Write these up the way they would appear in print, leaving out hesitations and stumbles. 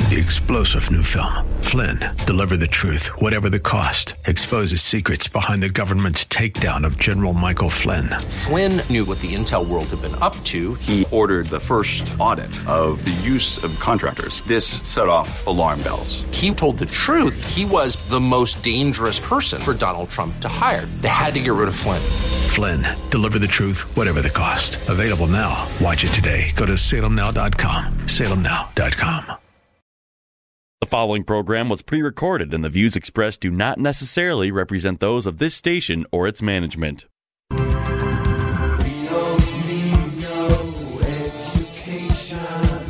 The explosive new film, Flynn, deliver the truth, whatever the cost, exposes secrets behind the government's takedown of General Michael Flynn. Flynn knew what the intel world had been up to. He ordered the first audit of the use of contractors. This set off alarm bells. He told the truth. He was the most dangerous person for Donald Trump to hire. They had to get rid of Flynn. Flynn, deliver the truth, whatever the cost. Available now. Watch it today. Go to salemnow.com. salemnow.com. The following program was pre-recorded, and the views expressed do not necessarily represent those of this station or its management. We don't need no education.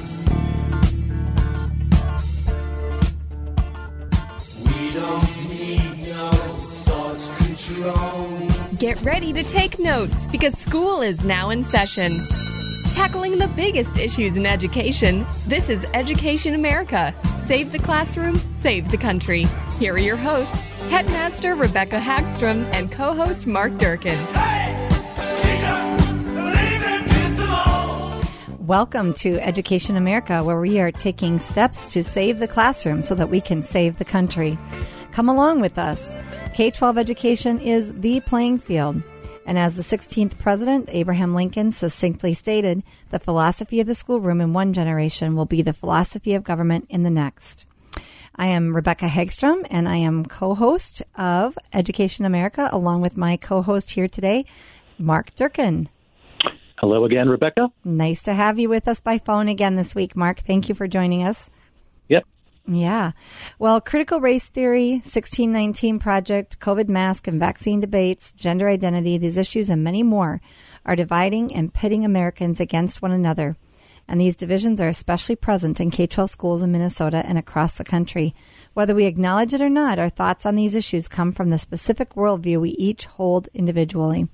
We don't need no thought control. Get ready to take notes because school is now in session. Tackling the biggest issues in education, this is Education America. Save the classroom, save the country. Here are your hosts, Headmaster Rebecca Hagstrom and co-host Mark Durkin. Hey, teacher, believe in kids alone. Welcome to Education America, where we are taking steps to save the classroom so that we can save the country. Come along with us. K-12 education is the playing field. And as the 16th president, Abraham Lincoln, succinctly stated, the philosophy of the schoolroom in one generation will be the philosophy of government in the next. I am Rebecca Hagstrom, and I am co-host of Education America, along with my co-host here today, Mark Durkin. Hello again, Rebecca. Nice to have you with us by phone again this week, Mark. Thank you for joining us. Yep. Yeah. Well, critical race theory, 1619 Project, COVID mask and vaccine debates, gender identity, these issues and many more are dividing and pitting Americans against one another. And these divisions are especially present in K-12 schools in Minnesota and across the country. Whether we acknowledge it or not, our thoughts on these issues come from the specific worldview we each hold individually.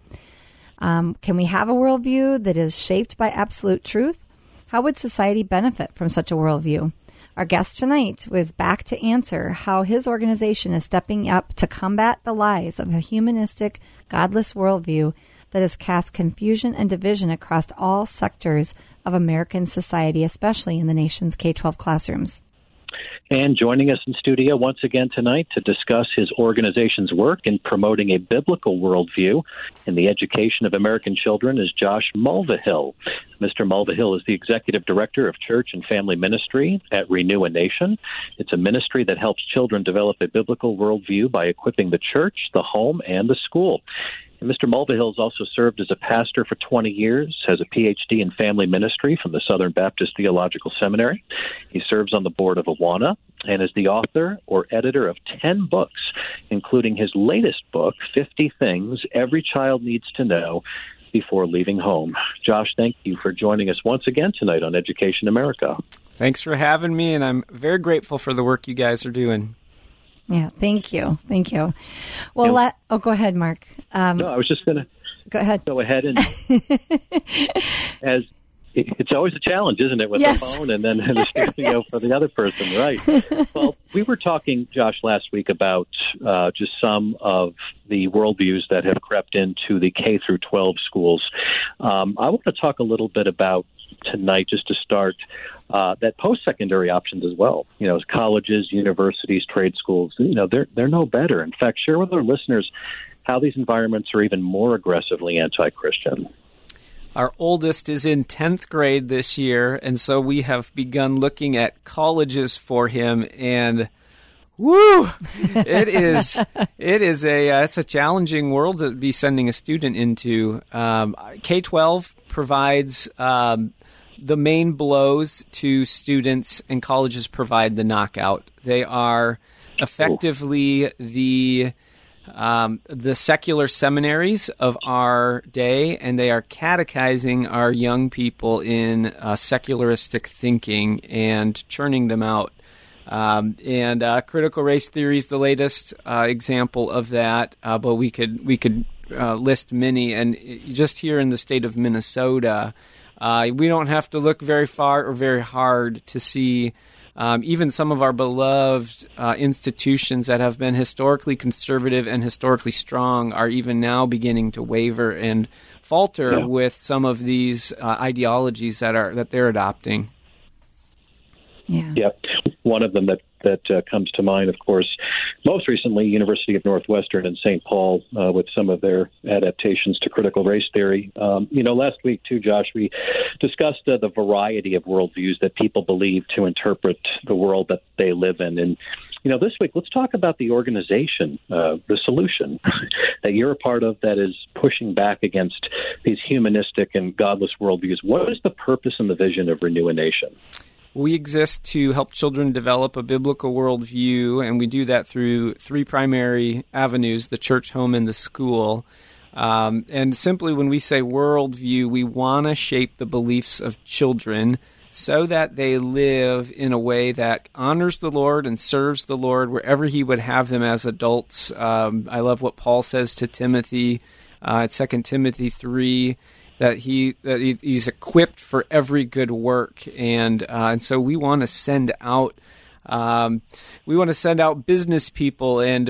Can we have a worldview that is shaped by absolute truth? How would society benefit from such a worldview? Our guest tonight was back to answer how his organization is stepping up to combat the lies of a humanistic, godless worldview that has cast confusion and division across all sectors of American society, especially in the nation's K-12 classrooms. And joining us in studio once again tonight to discuss his organization's work in promoting a biblical worldview in the education of American children is Josh Mulvihill. Mr. Mulvihill is the Executive Director of Church and Family Ministry at Renew a Nation. It's a ministry that helps children develop a biblical worldview by equipping the church, the home, and the school. Mr. Mulvihill has also served as a pastor for 20 years, has a Ph.D. in family ministry from the Southern Baptist Theological Seminary. He serves on the board of Awana and is the author or editor of 10 books, including his latest book, 50 Things Every Child Needs to Know Before Leaving Home. Josh, thank you for joining us once again tonight on Education America. Thanks for having me, and I'm very grateful for the work you guys are doing. Yeah, thank you. Thank you. Well, go ahead, Mark. No, I was just going to go ahead and as it's always a challenge, isn't it, with yes. the phone and then the studio for the other person, right? Well, we were talking, Josh, last week about just some of the worldviews that have crept into the K through 12 schools. I want to talk a little bit about tonight, just to start, that post-secondary options as well. You know, as colleges, universities, trade schools, you know, they're no better. In fact, share with our listeners how these environments are even more aggressively anti-Christian. Our oldest is in 10th grade this year, and so we have begun looking at colleges for him, and woo! It's a challenging world to be sending a student into. K-12 provides the main blows to students, and colleges provide the knockout. They are effectively the secular seminaries of our day, and they are catechizing our young people in secularistic thinking and churning them out. Critical race theory is the latest example of that, but we could list many. And just here in the state of Minnesota, we don't have to look very far or very hard to see even some of our beloved institutions that have been historically conservative and historically strong are even now beginning to waver and falter with some of these ideologies that they're adopting. Yeah. Yep. One of them that comes to mind, of course, most recently, University of Northwestern in St. Paul with some of their adaptations to critical race theory. Last week, too, Josh, we discussed the variety of worldviews that people believe to interpret the world that they live in. And, this week, let's talk about the organization, the solution that you're a part of that is pushing back against these humanistic and godless worldviews. What is the purpose and the vision of Renew a Nation? We exist to help children develop a biblical worldview, and we do that through three primary avenues: the church, home, and the school. And simply when we say worldview, we want to shape the beliefs of children so that they live in a way that honors the Lord and serves the Lord wherever He would have them as adults. I love what Paul says to Timothy at 2 Timothy 3, that he's equipped for every good work, and so we want to send out business people and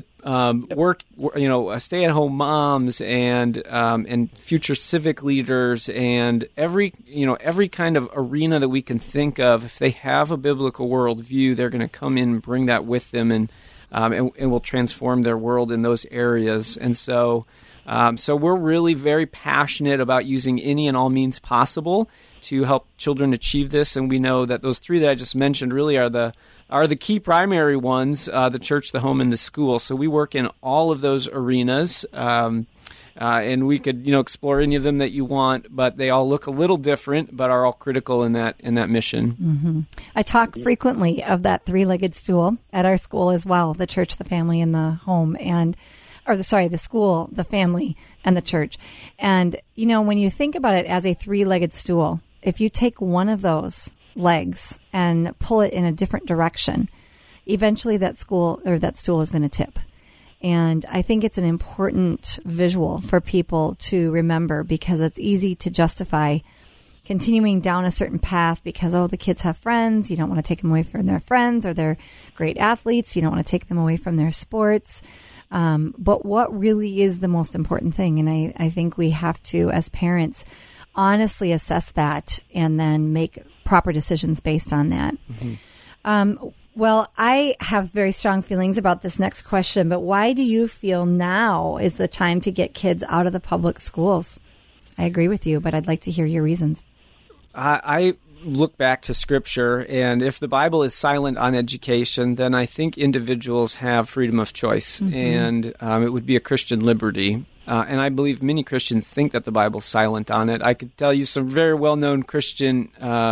stay-at-home moms and future civic leaders and every kind of arena that we can think of. If they have a biblical worldview, they're going to come in and bring that with them, and will transform their world in those areas. And so we're really very passionate about using any and all means possible to help children achieve this. And we know that those three that I just mentioned really are the key primary ones: the church, the home, and the school. So we work in all of those arenas, and we could explore any of them that you want, but they all look a little different, but are all critical in that mission. Mm-hmm. I talk frequently of that three-legged stool at our school as well: the church, the family, and the home, the school, the family, and the church. And, when you think about it as a three-legged stool, if you take one of those legs and pull it in a different direction, eventually that stool is going to tip. And I think it's an important visual for people to remember, because it's easy to justify continuing down a certain path because, the kids have friends. You don't want to take them away from their friends, or they're great athletes. You don't want to take them away from their sports. But what really is the most important thing? And I think we have to, as parents, honestly assess that and then make proper decisions based on that. Mm-hmm. Well, I have very strong feelings about this next question, but why do you feel now is the time to get kids out of the public schools? I agree with you, but I'd like to hear your reasons. I look back to Scripture, and if the Bible is silent on education, then I think individuals have freedom of choice, mm-hmm. and it would be a Christian liberty. And I believe many Christians think that the Bible's silent on it. I could tell you some very well-known Christian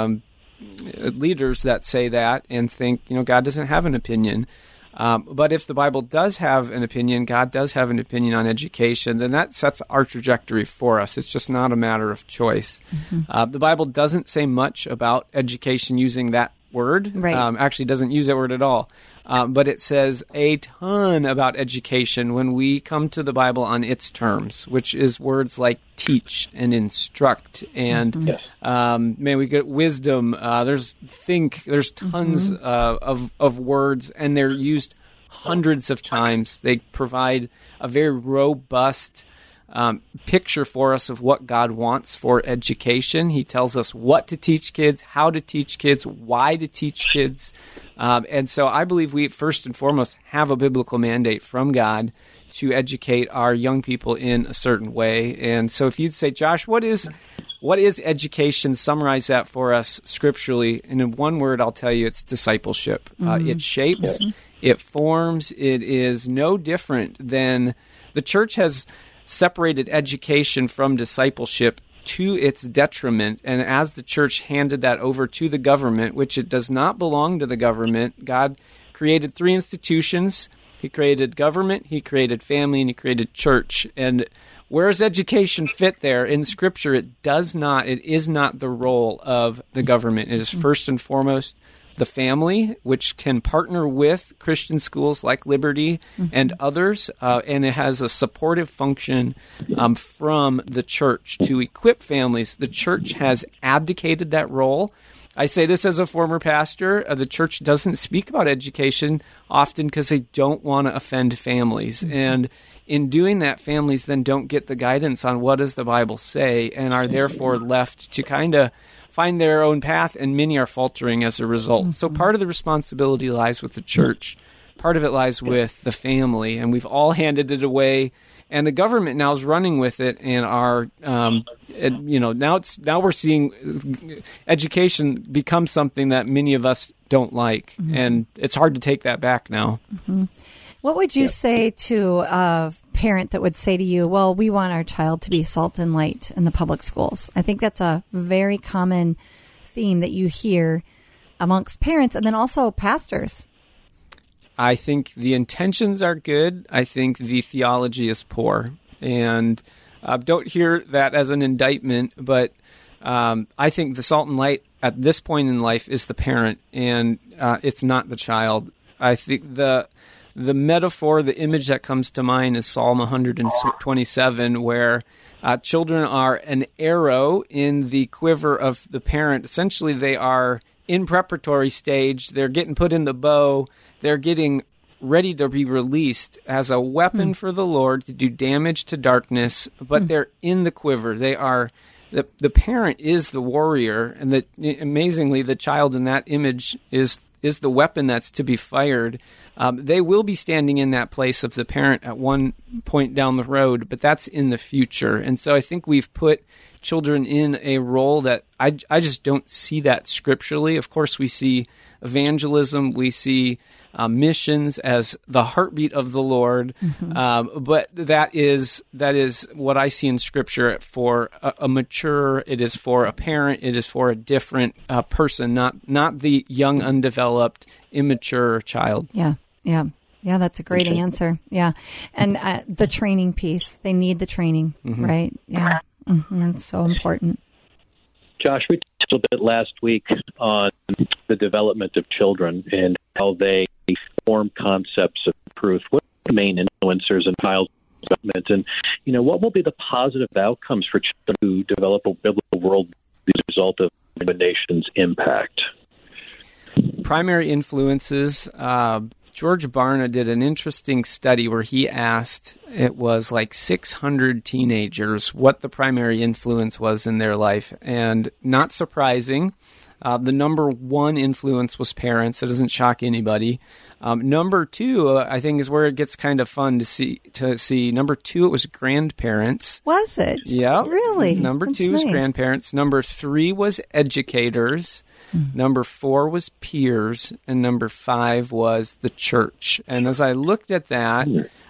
leaders that say that and think, God doesn't have an opinion. But if the Bible does have an opinion, God does have an opinion on education, then that sets our trajectory for us. It's just not a matter of choice. Mm-hmm. The Bible doesn't say much about education using that word. Right. Actually doesn't use that word at all. But it says a ton about education when we come to the Bible on its terms, which is words like teach and instruct and mm-hmm. We get wisdom. There's tons mm-hmm. of words, and they're used hundreds of times. They provide a very robust picture for us of what God wants for education. He tells us what to teach kids, how to teach kids, why to teach kids. And so I believe we first and foremost have a biblical mandate from God to educate our young people in a certain way. And so if you'd say, Josh, what is education? Summarize that for us scripturally. And in one word, I'll tell you, it's discipleship. Mm-hmm. It shapes, it forms. It is no different than the church has separated education from discipleship to its detriment. And as the church handed that over to the government, which it does not belong to the government, God created three institutions. He created government, He created family, and He created church. And where does education fit there? In Scripture, it is not the role of the government. It is first and foremost the family, which can partner with Christian schools like Liberty and others, and it has a supportive function from the church to equip families. The church has abdicated that role. I say this as a former pastor. The church doesn't speak about education often because they don't want to offend families. And in doing that, families then don't get the guidance on what does the Bible say and are therefore left to kind of find their own path, and many are faltering as a result. So part of the responsibility lies with the church. Part of it lies with the family, and we've all handed it away. And the government now is running with it, and now we're seeing education become something that many of us don't like, and it's hard to take that back now. What would you say to a parent that would say to you, well, we want our child to be salt and light in the public schools? I think that's a very common theme that you hear amongst parents and then also pastors. I think the intentions are good. I think the theology is poor. And don't hear that as an indictment, but I think the salt and light at this point in life is the parent, and it's not the child. I think the metaphor, the image that comes to mind is Psalm 127, where children are an arrow in the quiver of the parent. Essentially, they are in preparatory stage. They're getting put in the bow. They're getting ready to be released as a weapon for the Lord to do damage to darkness, but they're in the quiver. They are the parent is the warrior, and amazingly, the child in that image is the weapon that's to be fired. They will be standing in that place of the parent at one point down the road, but that's in the future. And so I think we've put children in a role that I just don't see that scripturally. Of course, we see evangelism, we see missions as the heartbeat of the Lord, but that is what I see in Scripture for a mature. It is for a parent. It is for a different person, not the young, undeveloped, immature child. Yeah. That's a great answer. Yeah, and the training piece. They need the training, right? Yeah, it's so important. Josh, we talked a little bit last week on the development of children and how they form concepts of truth. What are the main influencers in child development? And, what will be the positive outcomes for children who develop a biblical world as a result of the nation's impact? Primary influences. George Barna did an interesting study where he asked, it was like 600 teenagers, what the primary influence was in their life. And not surprising, the number one influence was parents. It doesn't shock anybody. Number two, I think, is where it gets kind of fun to see. Number two, it was grandparents. Was it? Yeah. Really? Number That's two was nice. grandparents. Number three was educators. Number four was peers, and number five was the church. And as I looked at that,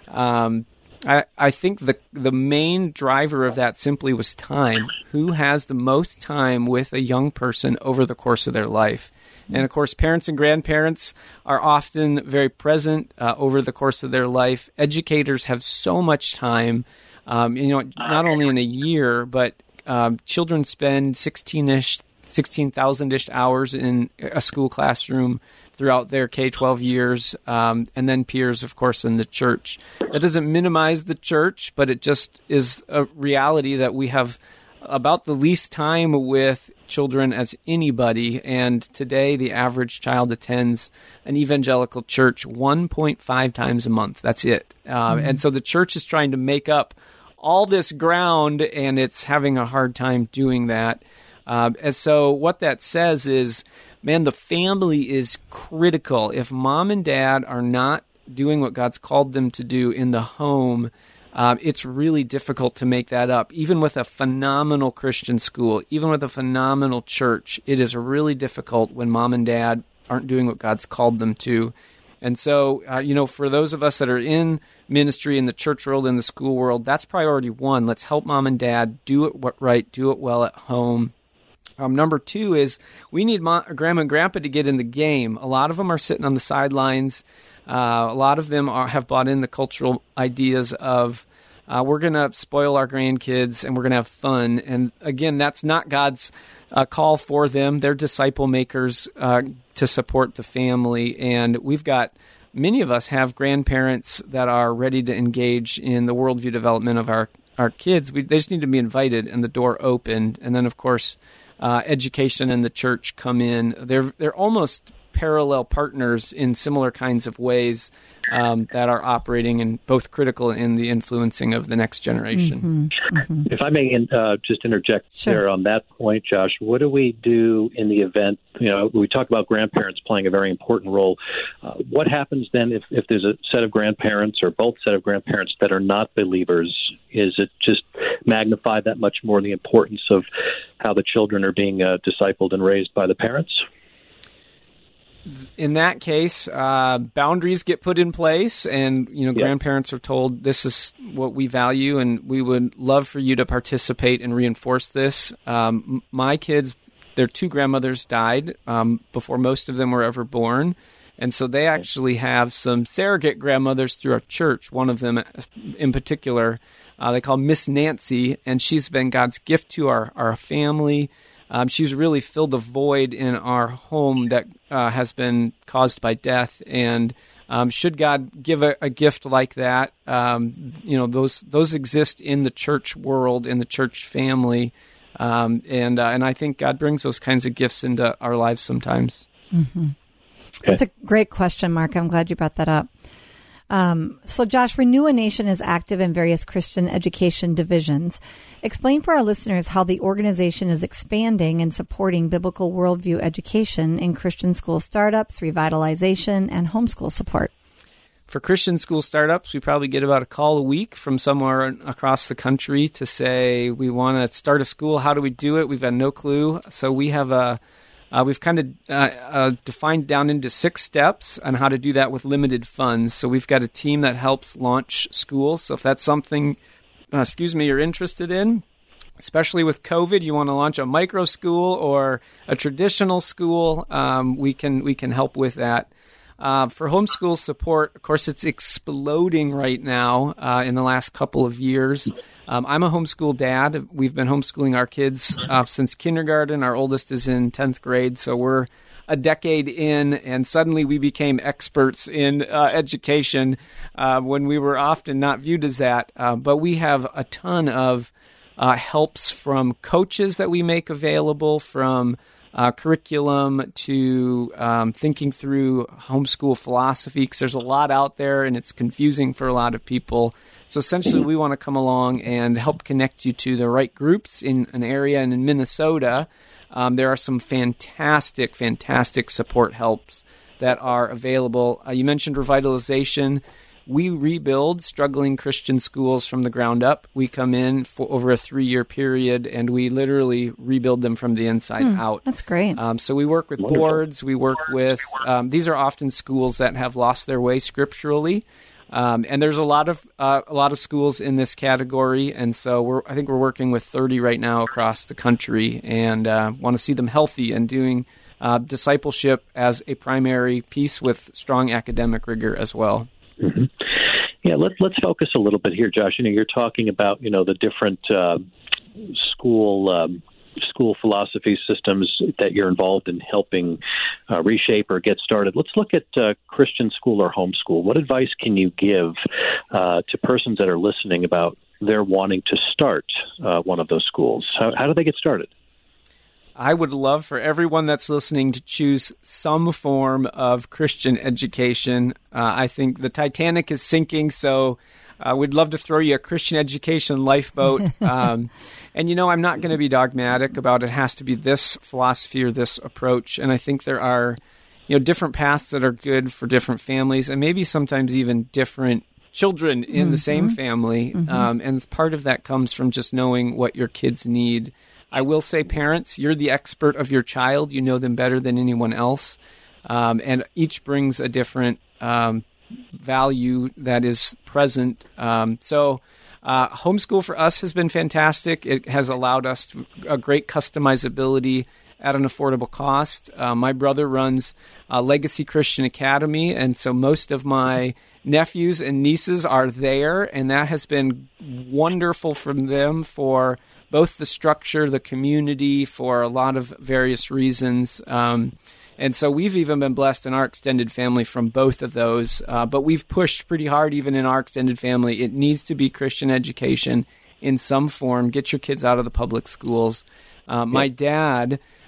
I think the main driver of that simply was time. Who has the most time with a young person over the course of their life? And of course, parents and grandparents are often very present over the course of their life. Educators have so much time, not only in a year, but children spend 16,000-ish hours in a school classroom throughout their K-12 years, and then peers, of course, in the church. That doesn't minimize the church, but it just is a reality that we have about the least time with children as anybody, and today the average child attends an evangelical church 1.5 times a month. That's it. And so the church is trying to make up all this ground, and it's having a hard time doing that. And so what that says is, man, the family is critical. If mom and dad are not doing what God's called them to do in the home, it's really difficult to make that up. Even with a phenomenal Christian school, even with a phenomenal church, it is really difficult when mom and dad aren't doing what God's called them to. And so, for those of us that are in ministry, in the church world, in the school world, that's priority one. Let's help mom and dad do it right, do it well at home. Number two is we need grandma and grandpa to get in the game. A lot of them are sitting on the sidelines. A lot of them have bought in the cultural ideas of we're going to spoil our grandkids and we're going to have fun. And again, that's not God's call for them. They're disciple makers to support the family. And we've got many of us have grandparents that are ready to engage in the worldview development of our kids. They just need to be invited and the door opened. And then, of course, education and the church come in. They're almost parallel partners in similar kinds of ways that are operating and both critical in the influencing of the next generation. If I may just interject there on that point, Josh, what do we do in the event, we talk about grandparents playing a very important role. What happens then if there's a set of grandparents or both set of grandparents that are not believers? Is it just magnify that much more the importance of how the children are being discipled and raised by the parents? In that case, boundaries get put in place, and grandparents are told this is what we value, and we would love for you to participate and reinforce this. My kids, their two grandmothers died before most of them were ever born, and so they actually have some surrogate grandmothers through our church. One of them, in particular, they call Miss Nancy, and she's been God's gift to our family. She's really filled a void in our home that has been caused by death. And should God give a gift like that, those exist in the church world, in the church family. And I think God brings those kinds of gifts into our lives sometimes. Mm-hmm. That's a great question, Mark. I'm glad you brought that up. So, Josh, Renew a Nation is active in various Christian education divisions. Explain for our listeners how the organization is expanding and supporting biblical worldview education in Christian school startups, revitalization, and homeschool support. For Christian school startups, we probably get about a call a week from somewhere across the country to say, we want to start a school. How do we do it? We've had no clue. So we have we've kind of defined down into 6 steps on how to do that with limited funds. So we've got a team that helps launch schools. So if that's something, you're interested in, especially with COVID, you want to launch a micro school or a traditional school, we can help with that. For homeschool support, of course, it's exploding right now in the last couple of years. I'm a homeschool dad. We've been homeschooling our kids since kindergarten. Our oldest is in 10th grade, so we're a decade in, and suddenly we became experts in education when we were often not viewed as that. But we have a ton of helps from coaches that we make available, from curriculum to thinking through homeschool philosophy, because there's a lot out there and it's confusing for a lot of people. So essentially, we want to come along and help connect you to the right groups in an area. And in Minnesota, there are some fantastic support helps that are available. You mentioned revitalization. We rebuild struggling Christian schools from the ground up. We come in for over a 3-year period, and we literally rebuild them from the inside out. That's great. So we work with boards. We work with these are often schools that have lost their way scripturally, and there's a lot of schools in this category. And so I think we're working with 30 right now across the country, and want to see them healthy and doing discipleship as a primary piece with strong academic rigor as well. Mm-hmm. Yeah, let's focus a little bit here, Josh. You're talking about the different school philosophy systems that you're involved in helping reshape or get started. Let's look at Christian school or homeschool. What advice can you give to persons that are listening about their wanting to start one of those schools? How do they get started? I would love for everyone that's listening to choose some form of Christian education. I think the Titanic is sinking, so we'd love to throw you a Christian education lifeboat. And, I'm not going to be dogmatic about it has to be this philosophy or this approach. And I think there are, different paths that are good for different families, and maybe sometimes even different children in the same family. And part of that comes from just knowing what your kids need. I will say, parents, you're the expert of your child. You know them better than anyone else. And each brings a different value that is present. So homeschool for us has been fantastic. It has allowed us a great customizability at an affordable cost. My brother runs Legacy Christian Academy, and so most of my nephews and nieces are there, and that has been wonderful for them for both the structure, the community, for a lot of various reasons. And so we've even been blessed in our extended family from both of those. But we've pushed pretty hard even in our extended family. It needs to be Christian education in some form. Get your kids out of the public schools. My dad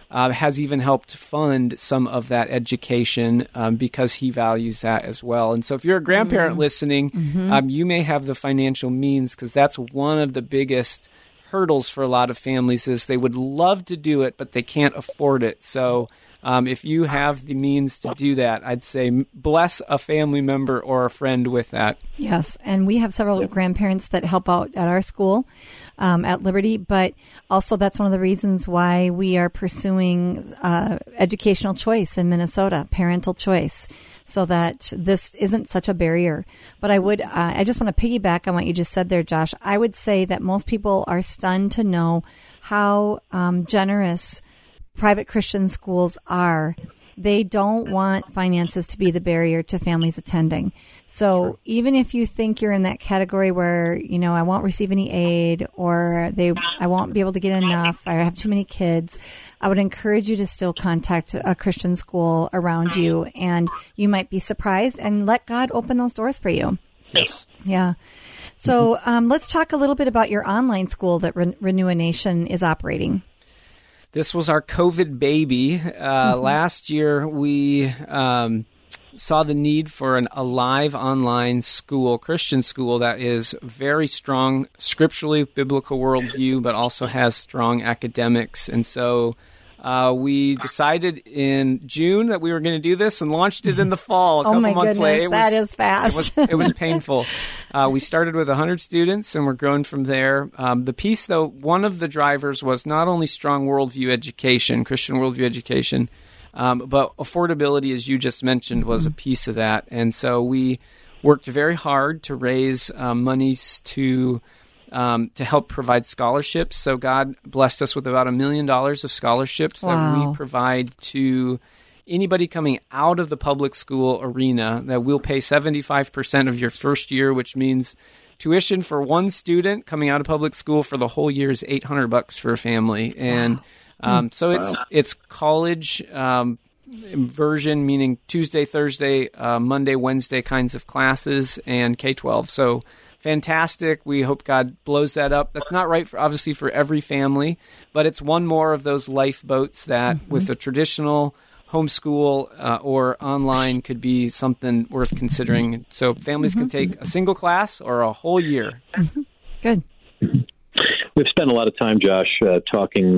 has even helped fund some of that education because he values that as well. And so if you're a grandparent listening, you may have the financial means, because that's one of the biggest hurdles for a lot of families is they would love to do it, but they can't afford it. So if you have the means to do that, I'd say bless a family member or a friend with that. Yes, and we have several grandparents that help out at our school at Liberty, but also that's one of the reasons why we are pursuing educational choice in Minnesota, parental choice, so that this isn't such a barrier. But I just want to piggyback on what you just said there, Josh. I would say that most people are stunned to know how generous private Christian schools are. They don't want finances to be the barrier to families attending. So even if you think you're in that category where, I won't receive any aid, or I won't be able to get enough, I have too many kids, I would encourage you to still contact a Christian school around you, and you might be surprised, and let God open those doors for you. Yes. Yeah. So let's talk a little bit about your online school that Renew a Nation is operating. This was our COVID baby. Last year, we saw the need for a live online school, Christian school, that is very strong scripturally, biblical worldview, but also has strong academics. And so we decided in June that we were going to do this and launched it in the fall. A couple months later. That is fast. It was painful. We started with 100 students, and we're growing from there. The piece, though, one of the drivers was not only strong worldview education, Christian worldview education, but affordability, as you just mentioned, was a piece of that. And so we worked very hard to raise monies to help provide scholarships. So God blessed us with about $1 million of scholarships that we provide to anybody coming out of the public school arena, that we'll pay 75% of your first year, which means tuition for one student coming out of public school for the whole year is $800 for a family. And it's college version, meaning Tuesday, Thursday, Monday, Wednesday kinds of classes, and K-12. So fantastic. We hope God blows that up. That's not right, obviously, for every family, but it's one more of those lifeboats that with a traditional homeschool or online could be something worth considering. So families can take a single class or a whole year. Good. We've spent a lot of time, Josh, talking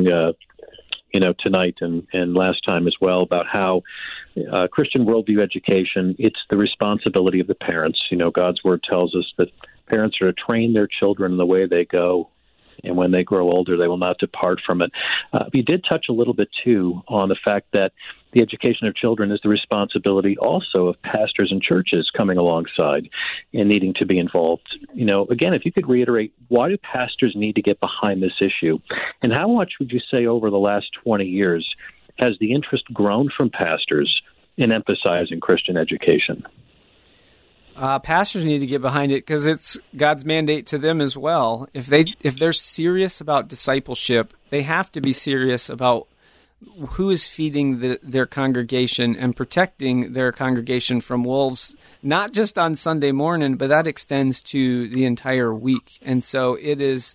tonight and last time as well about how Christian worldview education, it's the responsibility of the parents. God's word tells us that parents are to train their children in the way they go, and when they grow older, they will not depart from it. You did touch a little bit, too, on the fact that the education of children is the responsibility also of pastors and churches coming alongside and needing to be involved. Again, if you could reiterate, why do pastors need to get behind this issue? And how much would you say over the last 20 years has the interest grown from pastors in emphasizing Christian education? Pastors need to get behind it because it's God's mandate to them as well. If they're serious about discipleship, they have to be serious about who is feeding their congregation and protecting their congregation from wolves, not just on Sunday morning, but that extends to the entire week. And so it's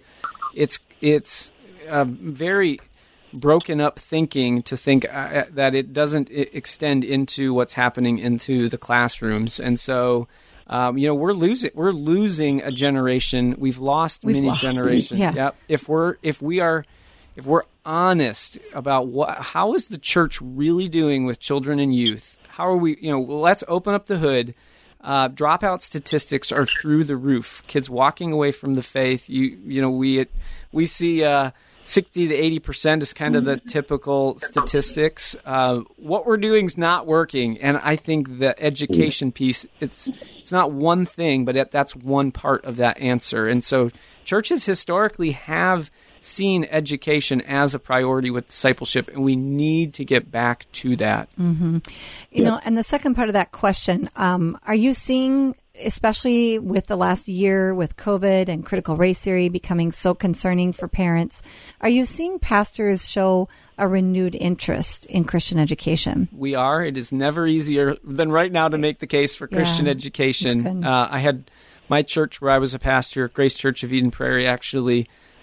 very broken up thinking to think that it doesn't extend into what's happening into the classrooms. And so we're losing a generation. We've lost many generations. Yeah. Yep. If we're honest about how is the church really doing with children and youth? How are we? Let's open up the hood. Dropout statistics are through the roof. Kids walking away from the faith. We see 60 to 80% is kind of the typical statistics. What we're doing is not working, and I think the education piece, it's not one thing, but that's one part of that answer. And so churches historically have seen education as a priority with discipleship, and we need to get back to that. And the second part of that question, are you seeing, especially with the last year with COVID and critical race theory becoming so concerning for parents, are you seeing pastors show a renewed interest in Christian education? We are. It is never easier than right now to make the case for Christian education. I had my church where I was a pastor, Grace Church of Eden Prairie, actually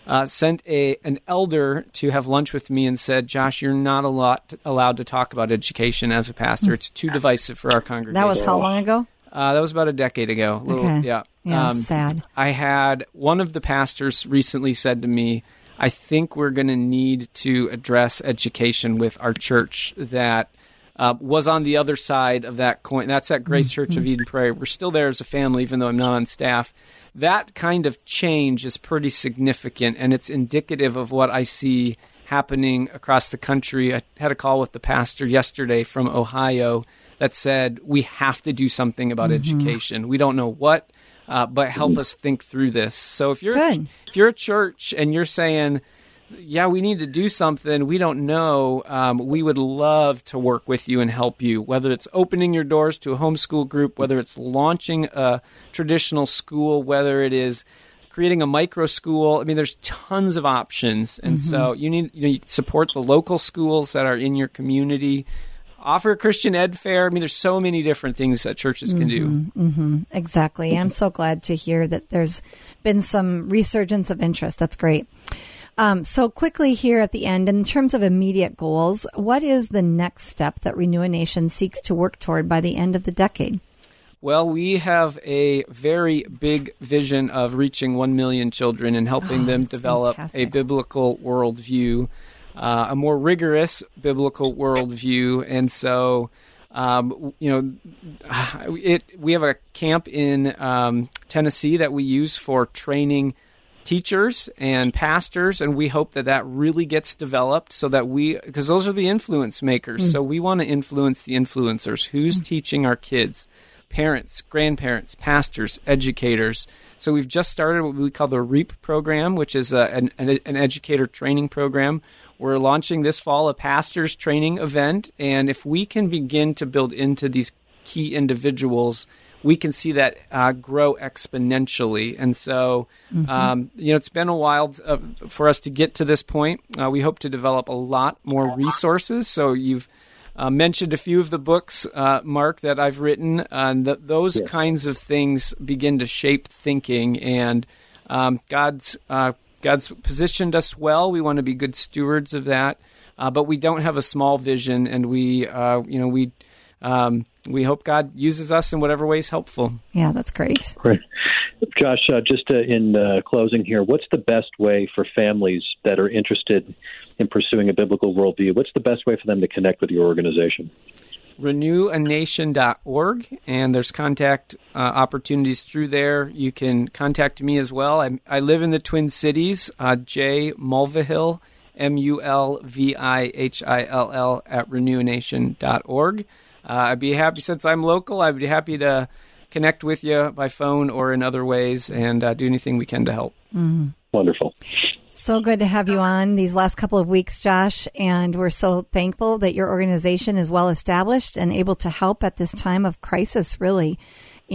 sent an elder to have lunch with me and said, Josh, you're not allowed to talk about education as a pastor. It's too divisive for our congregation. That was how long ago? That was about a decade ago. Okay. Yeah. Sad. I had one of the pastors recently said to me, I think we're going to need to address education with our church that was on the other side of that coin. That's at Grace Church of Eden Prairie. We're still there as a family, even though I'm not on staff. That kind of change is pretty significant, and it's indicative of what I see happening across the country. I had a call with the pastor yesterday from Ohio that said, we have to do something about education. We don't know what, but help us think through this. So if you're a church and you're saying, yeah, we need to do something, we don't know, we would love to work with you and help you, whether it's opening your doors to a homeschool group, whether it's launching a traditional school, whether it is creating a micro school. I mean, there's tons of options. And so you support the local schools that are in your community. Offer a Christian ed fair. I mean, there's so many different things that churches can do. Exactly. I'm so glad to hear that there's been some resurgence of interest. That's great. So quickly here at the end, in terms of immediate goals, what is the next step that Renew a Nation seeks to work toward by the end of the decade? Well, we have a very big vision of reaching 1 million children and helping them develop a biblical worldview, a more rigorous biblical worldview. And so, we have a camp in Tennessee that we use for training teachers and pastors, and we hope that really gets developed so that because those are the influence makers. So we want to influence the influencers. Who's teaching our kids? Parents, grandparents, pastors, educators. So we've just started what we call the REAP program, which is an educator training program. We're launching this fall a pastors training event, and if we can begin to build into these key individuals, we can see that grow exponentially. And so, it's been a while for us to get to this point. We hope to develop a lot more resources. So you've mentioned a few of the books, Mark, that I've written. Those kinds of things begin to shape thinking, and God's positioned us well. We want to be good stewards of that, but we don't have a small vision, and we hope God uses us in whatever way is helpful. Yeah, that's great. Great. Josh, just in closing here, what's the best way for families that are interested in pursuing a biblical worldview? What's the best way for them to connect with your organization? RenewANation.org, and there's contact opportunities through there. You can contact me as well. I live in the Twin Cities, J. Mulvihill, MULVIHILL at RenewANation.org. I'd be happy, since I'm local, I'd be happy to connect with you by phone or in other ways and do anything we can to help. Wonderful. So good to have you on these last couple of weeks, Josh, and we're so thankful that your organization is well established and able to help at this time of crisis, really.